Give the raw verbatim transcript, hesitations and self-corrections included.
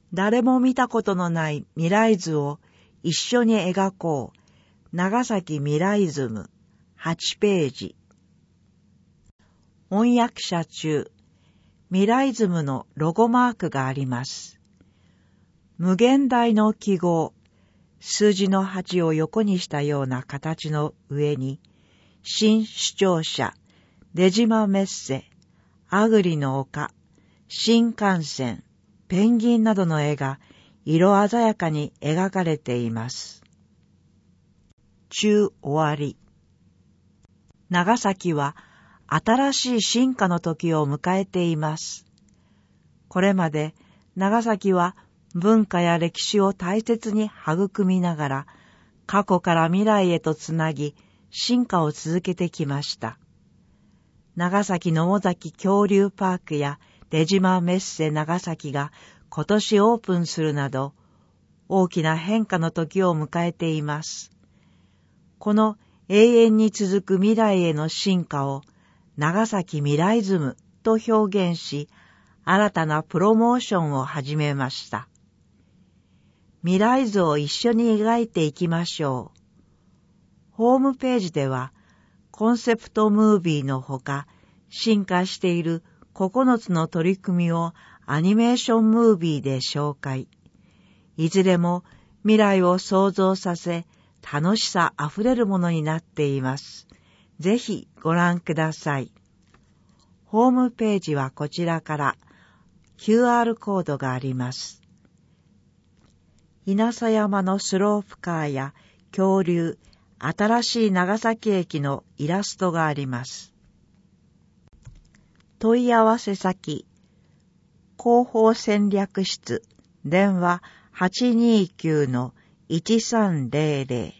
誰も見たことのない未来図を一緒に描こう。長崎未来ズムはちページ。翻訳者中、未来ズムのロゴマークがあります。無限大の記号、数字のはちを横にしたような形の上に、新視聴者、出島メッセ、アグリの丘、新幹線、ペンギンなどの絵が色鮮やかに描かれています。中終わり。長崎は新しい進化の時を迎えています。これまで長崎は文化や歴史を大切に育みながら、過去から未来へとつなぎ、進化を続けてきました。長崎野母崎恐竜パークや出島メッセ長崎が今年オープンするなど、大きな変化の時を迎えています。この永遠に続く未来への進化を長崎未来ズムと表現し、新たなプロモーションを始めました。未来図を一緒に描いていきましょう。ホームページでは、コンセプトムービーのほか、進化しているここのつの取り組みをアニメーションムービーで紹介。いずれも未来を想像させ、楽しさあふれるものになっています。ぜひご覧ください。ホームページはこちらから キューアール コードがあります。稲佐山のスロープカーや恐竜、新しい長崎駅のイラストがあります。問い合わせ先、広報戦略室、電話 はちにーきゅうのいちさんゼロゼロ